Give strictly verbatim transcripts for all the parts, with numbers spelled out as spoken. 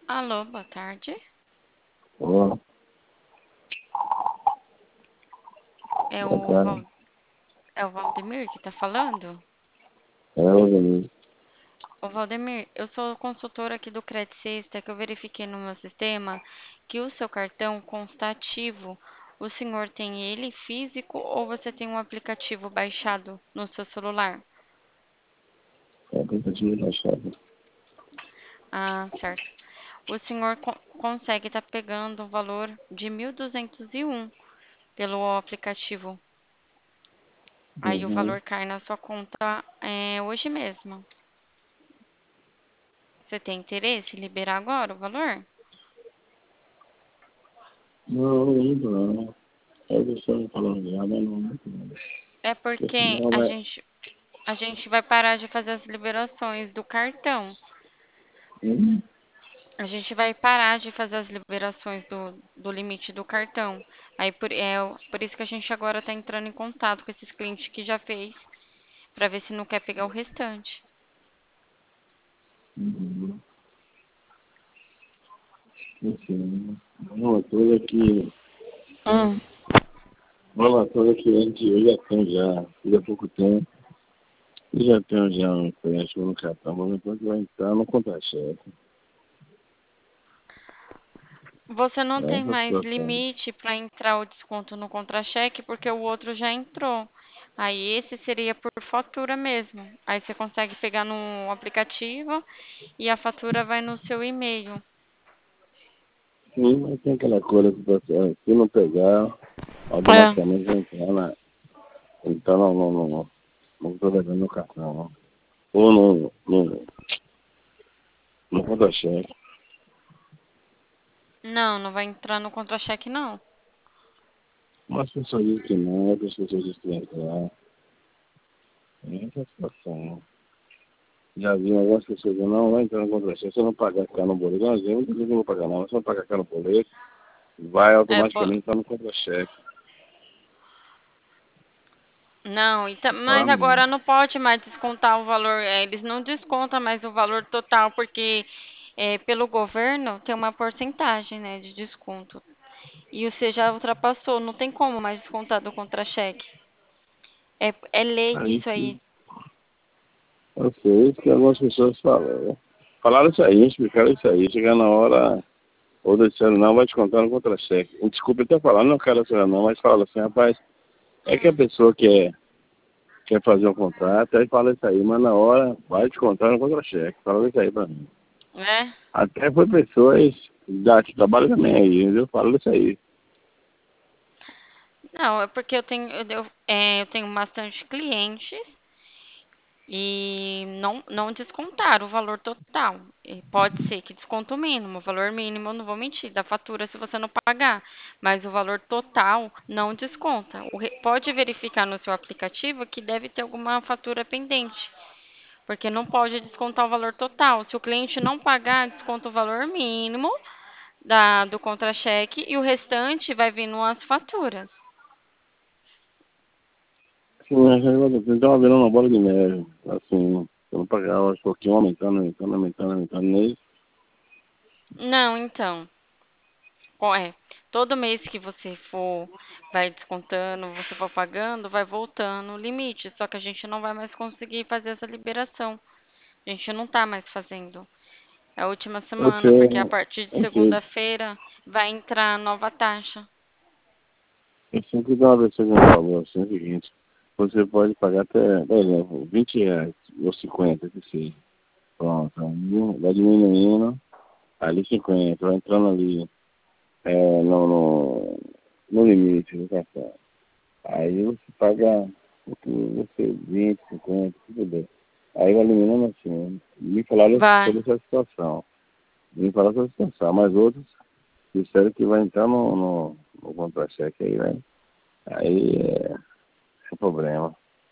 Alô, boa tarde. Olá, É boa o, tarde. Val... é o Valdemir que tá falando? É o organismo. Ô, Valdemir, eu sou consultora aqui do Credit Sexta, que eu verifiquei no meu sistema que o seu cartão consta ativo. O senhor tem ele físico ou você tem um aplicativo baixado no seu celular? É a tentativa de achar. Ah, certo. O senhor co- consegue estar pegando o valor de mil duzentos e um pelo aplicativo. Aí o Uhum. valor cai na sua conta é, hoje mesmo. Você tem interesse em liberar agora o valor? Não, não, não. É você não falando nada, não. Muito não. É Porque porque senão a vai. gente, a gente vai parar de fazer as liberações do cartão. Hum? A gente vai parar de fazer as liberações do, do limite do cartão. Aí por, é o- por isso que a gente agora está entrando em contato com esses clientes que já fez, para ver se não quer pegar o restante. Uhum. Enfim, uma coisa que. Hum. Uma coisa que antes eu já tenho já, fiz há pouco tempo. Eu já tenho já um empréstimo no cartão, mas depois vai entrar no contra-cheque. Você não É tem essa a mais situação. limite para entrar o desconto no contra-cheque porque o outro já entrou. Aí esse seria por fatura mesmo. Aí você consegue pegar no aplicativo e a fatura vai no seu e-mail. Sim, mas tem aquela coisa que você, se não pegar, É. automaticamente vai entrar na. Então não, não, não, não, não estou devendo no cartão, não. Ou no, no, no contra-cheque. Não, não vai entrar no contra-cheque, não. Umas pessoas dizem que não, outras pessoas dizem que vai entrar. É essa situação. Já vi algumas pessoas dizendo, não, vai entrar no contra-cheque, se eu não pagar ficar no boleto. Não, eu não vou pagar não, se eu não pagar ficar no boleto, vai É, bo- automaticamente entrar no contra-cheque. não, então, mas Fala, agora não pode mais descontar o valor. É, eles não descontam mais o valor total, porque é, pelo governo tem uma porcentagem, né, de desconto. E você já ultrapassou, não tem como mais descontar do contra-cheque. É, é lei aí isso sim. aí. Eu sei isso que algumas pessoas falam. Né? Falaram isso aí, explicaram isso aí. Chegar na hora, ou disseram, não, vai descontar no contra-cheque. Desculpa até falar, não quero ser não, mas fala assim, rapaz, é que a Hum, pessoa quer, quer fazer um contrato, aí fala isso aí, mas na hora vai descontar no contra-cheque. Fala isso aí pra mim. né? Até foi pessoas da, que trabalham também aí, entendeu? Fala isso aí. Não, é porque eu tenho, eu, eu, é, eu tenho bastante clientes e não, não descontaram o valor total. E pode ser que desconto o mínimo, o valor mínimo, eu não vou mentir, da fatura se você não pagar, mas o valor total não desconta. O re- pode verificar no seu aplicativo que deve ter alguma fatura pendente, porque não pode descontar o valor total. Se o cliente não pagar, desconta o valor mínimo da, do contra-cheque e o restante vai vir nas faturas. Sim, a gente então virando uma bola de neve. Assim, eu não pagava, aos pouquinho aumentando, aumentando, aumentando, aumentando nele. Não, então. Co- É, todo mês que você for, vai descontando, você for pagando, vai voltando o limite. Só que a gente não vai mais conseguir fazer essa liberação. A gente não tá mais fazendo. É a última Eu semana, sei, porque a partir de eu sei. segunda-feira vai entrar a nova taxa. Eu sempre dou uma pessoa que me falou assim, é o seguinte, você pode pagar até, por exemplo, vinte reais ou cinquenta que seja. Pronto, aí vai diminuindo, ali cinquenta vai entrando ali é, no, no, no limite do cartão. Aí você paga o que você, vinte cinquenta se puder. Aí vai eliminando assim. Me falaram Vai. sobre essa situação. Me falaram sobre essa situação, mas outros disseram que vai entrar no, no, no contra-cheque aí, né? Aí é, é problema.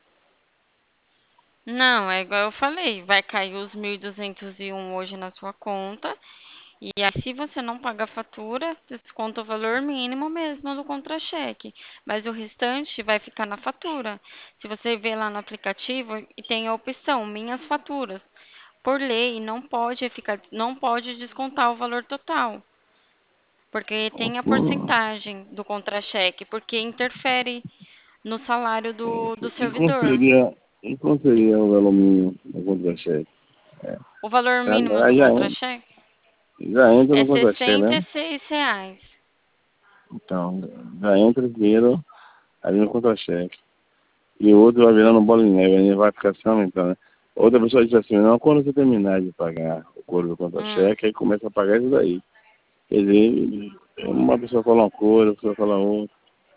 Não, é igual eu falei, vai cair os mil e duzentos e um hoje na sua conta. E aí, se você não pagar a fatura, desconta o valor mínimo mesmo do contra-cheque. Mas o restante vai ficar na fatura. Se você ver lá no aplicativo, e tem a opção Minhas Faturas. por lei, não pode ficar, não pode descontar o valor total, porque tem a Hum, porcentagem do contra-cheque, porque interfere no salário do, do E qual servidor. seria, e qual seria o valor mínimo do contra-cheque? É, O valor mínimo já, do já, en- contra-cheque já entra é no contra-cheque, sessenta né? e seis reais. Então, já entra esse dinheiro ali no contra-cheque. E o outro vai virando bola de neve, aí vai ficar se aumentando, né? Outra pessoa diz assim, não, quando você terminar de pagar o coro do Hum. contra-cheque, aí começa a pagar isso daí. Quer dizer, uma pessoa fala uma coisa, outra pessoa fala outra.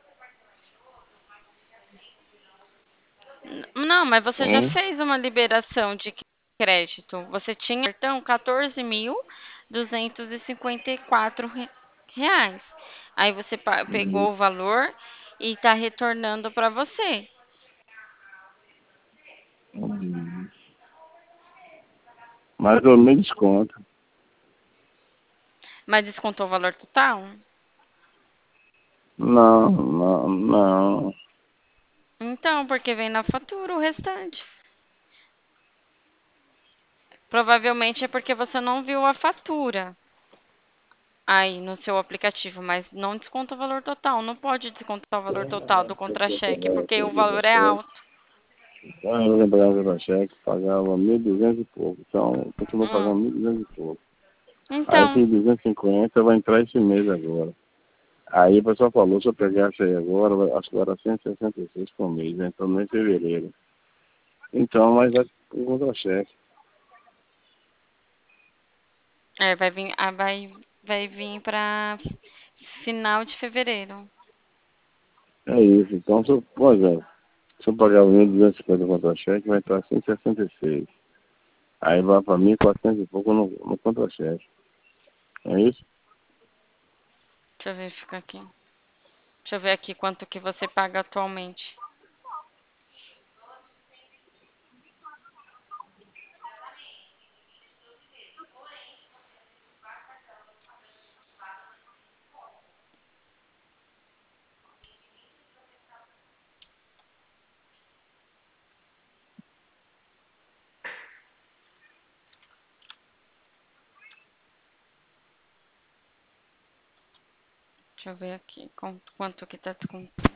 N- Não, mas você já Né? fez uma liberação de crédito. Você tinha cartão quatorze mil duzentos e cinquenta e quatro re- reais. Aí você pa- pegou o valor e está retornando para você. Hum, Mas eu me desconto. Mas descontou o valor total? Não, não, não. Então, porque vem na fatura o restante. Provavelmente é porque você não viu a fatura aí no seu aplicativo, mas não desconta o valor total. Não pode descontar o valor total do contra-cheque, porque o valor é alto. Então eu lembrava do cheque, pagava mil e duzentos e pouco. Então, continuo pagando Hum. mil e duzentos e pouco. Aí Então, esses duzentos e cinquenta vai entrar esse mês agora. Aí o pessoal falou, se eu pegasse aí agora, vai- acho que era cento e sessenta e seis por mês, né? Então não é em fevereiro. Então, mas vai com contra-cheque. é, vai vir, ah, vai, vai vir para final de fevereiro. É isso. Então, se eu, por exemplo, se eu pagar mil duzentos e cinquenta contra-cheque, vai entrar cento e sessenta e seis. Aí vai para mil e quatrocentos e pouco no, no contra-cheque. É isso? Deixa eu verificar aqui. Deixa eu ver aqui quanto que você paga atualmente. Deixa eu ver aqui quanto, quanto que tá descontando.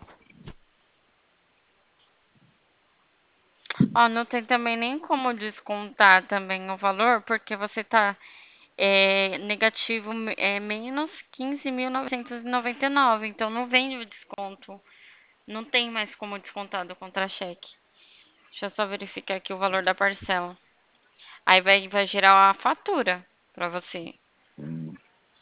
Ó, não tem também nem como descontar também o valor, porque você tá é, negativo é menos quinze mil novecentos e noventa e nove, então não vem o desconto. Não tem mais como descontar do contra-cheque. Deixa eu só verificar aqui o valor da parcela. Aí vai, vai gerar a fatura pra você. Hum.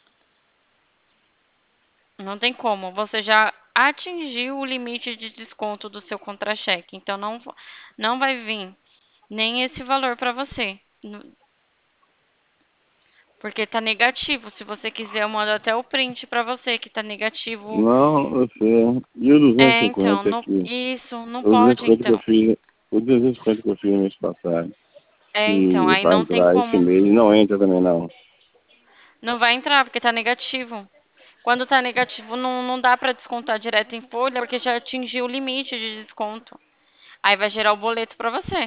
Não tem como. Você já atingiu o limite de desconto do seu contra-cheque. Então não, não vai vir nem esse valor para você. No- Porque tá negativo. Se você quiser, eu mando até o print para você que tá negativo. Não, eu sei. E o É, então, duzentos e cinquenta não, aqui? isso, não O pode, duzentos e cinquenta que eu então. fiz, o duzentos e cinquenta que eu fiz no mês passado, É, então, que aí vai não tem entrar esse como. mês, não entra também não. Não vai entrar, porque tá negativo. Quando tá negativo, não, não dá para descontar direto em folha, porque já atingiu o limite de desconto. Aí vai gerar o boleto para você.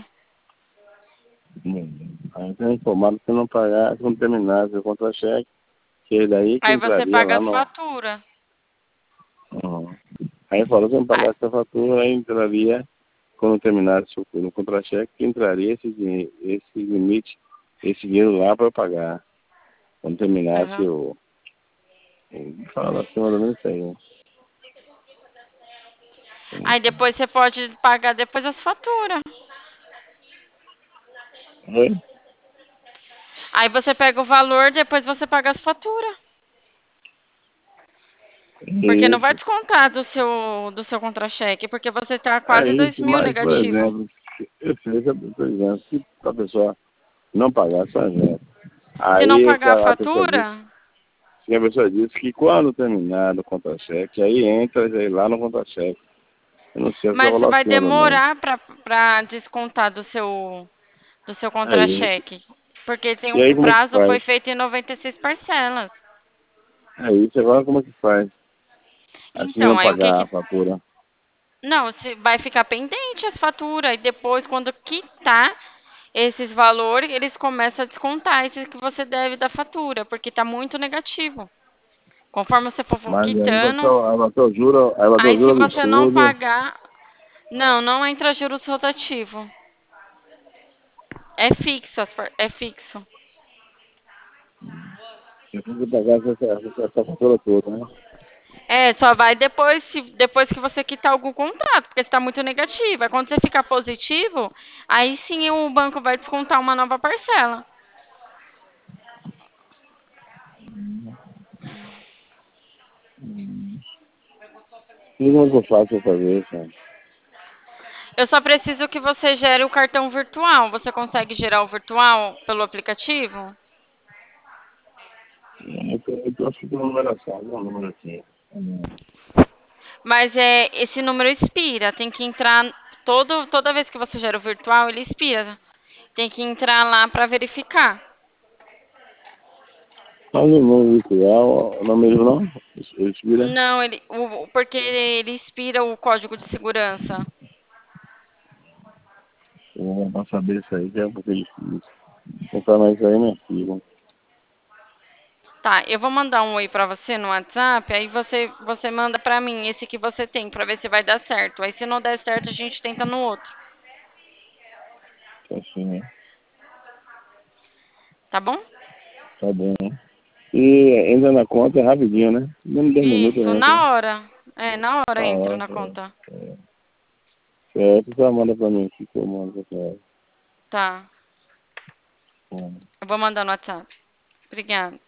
Hum. Aí tem informado que se não pagar, se não terminar seu contra-cheque, que é daí que Aí você entraria paga lá a no. fatura. Uhum. Aí falou que não Ah, pagasse a fatura, aí entraria, quando terminasse o no contra-cheque, que entraria esse, dinhe- esse limite, esse dinheiro lá para pagar. Quando terminasse aham. o. o- Fala assim, mais ou menos isso aí. Né? Aí depois você pode pagar depois as faturas. Oi? Aí você pega o valor, depois você paga as faturas. Porque não vai Isso. descontar do seu, do seu contra-cheque, porque você tá É quase dois isso, mil mas, por negativo. exemplo, eu sei que, por exemplo, se a pessoa não pagar, só exemplo. Se não Aí o pagar a cara- a pessoa disse, fatura, que a pessoa disse que quando terminar no contra-cheque, aí entra aí lá no contra-cheque. Eu não sei se vai mas rolar vai assim ou não. demorar pra, pra descontar do seu, do seu É isso. contra-cheque. Porque tem E um, aí o como é que prazo foi faz? feito em noventa e seis parcelas. É isso, agora como é que faz? Assim Então, não aí o que pagar a que. fatura. Não, se vai ficar pendente as faturas. E depois, quando quitar, esses valores, eles começam a descontar esse que você deve da fatura, porque tá muito negativo. Conforme você for Mas aí você, quitando, aí você jura, aí você aí se jura você não absurdo. pagar, não, não entra juros rotativo. É fixo, as par- é fixo. Você tem que pagar essa, essa, essa fatura toda, né? É, só vai depois, se, depois que você quitar algum contrato, porque está muito negativo. Aí quando você ficar positivo, aí sim o banco vai descontar uma nova parcela. Hum. E como é que eu faço pra fazer isso? Eu só preciso que você gere o cartão virtual. Você consegue gerar o virtual pelo aplicativo? Eu, eu, eu acho que tem uma numeração, algum número aqui. Hum. Mas é, esse número expira. Tem que entrar todo, toda vez que você gera o virtual, ele expira. Tem que entrar lá para verificar. Mas o número virtual, não é mesmo não? Ele expira? Não, ele, o, porque ele expira o código de segurança. Eu vou saber isso aí, que é porque é difícil. Contar mais aí, minha filha. Tá, eu vou mandar um oi pra você no WhatsApp, aí você você manda pra mim esse que você tem pra ver se vai dar certo. Aí se não der certo, a gente tenta no outro, Tá assim, né? tá bom? Tá bom. E entra na conta rapidinho, né? Menos de dez minutos Isso, entra. na hora. É, na hora Ah, entra hora, na é. conta. É. Certo, você manda pra mim aqui que eu mando pra você. Tá. Bom. Eu vou mandar no WhatsApp. Obrigada.